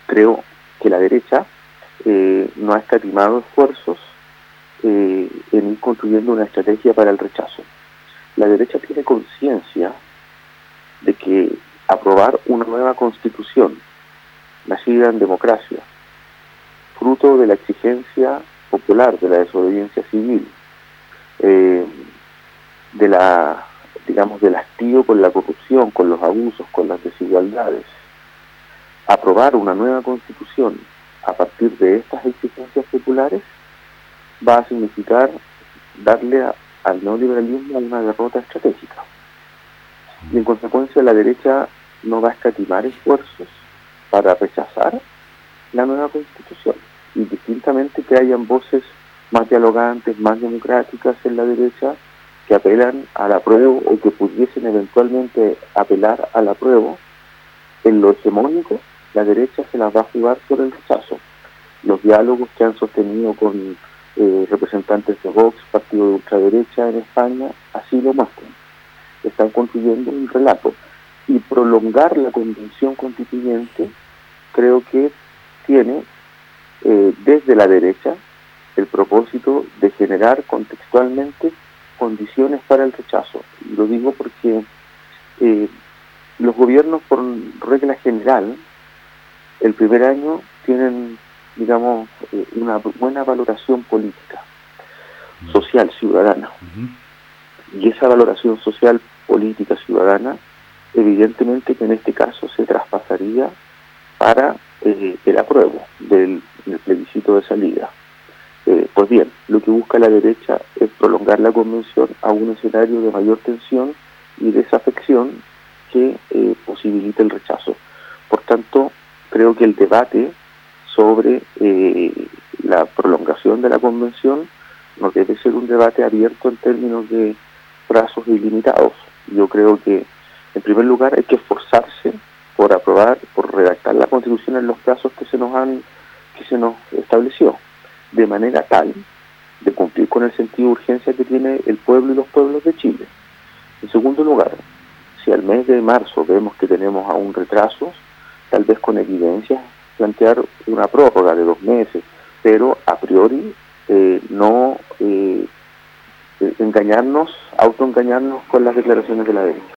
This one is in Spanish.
creo que la derecha no ha escatimado esfuerzos en ir construyendo una estrategia para el rechazo. La derecha tiene conciencia de que aprobar una nueva constitución nacida en democracia, fruto de la exigencia popular, de la desobediencia civil, del hastío con la corrupción, con los abusos, con las desigualdades. Aprobar una nueva constitución a partir de estas exigencias populares va a significar darle al neoliberalismo una derrota estratégica. Y en consecuencia la derecha no va a escatimar esfuerzos para rechazar la nueva constitución. Y distintamente que hayan voces más dialogantes, más democráticas en la derecha, que apelan al apruebo o que pudiesen eventualmente apelar al apruebo, en lo hegemónico, la derecha se las va a jugar por el rechazo. Los diálogos que han sostenido con representantes de Vox, partido de ultraderecha en España, así lo muestran. Están construyendo un relato. Y prolongar la convención constituyente creo que tiene desde la derecha el propósito de generar contextualmente condiciones para el rechazo. Y lo digo porque los gobiernos, por regla general, el primer año tienen, digamos, una buena valoración política, social, ciudadana. Y esa valoración social, política, ciudadana, evidentemente que en este caso se traspasaría para el apruebo del plebiscito de salida. Pues bien, lo que busca la derecha es prolongar la convención a un escenario de mayor tensión y desafección que posibilite el rechazo. Por tanto, creo que el debate sobre la prolongación de la convención no debe ser un debate abierto en términos de plazos ilimitados. Yo creo que, en primer lugar, hay que esforzarse por aprobar, por redactar la Constitución en los plazos que se nos estableció, de manera tal de cumplir con el sentido de urgencia que tiene el pueblo y los pueblos de Chile. En segundo lugar, si al mes de marzo vemos que tenemos aún retrasos, tal vez con evidencia plantear una prórroga de 2 meses, pero a priori no autoengañarnos con las declaraciones de la derecha.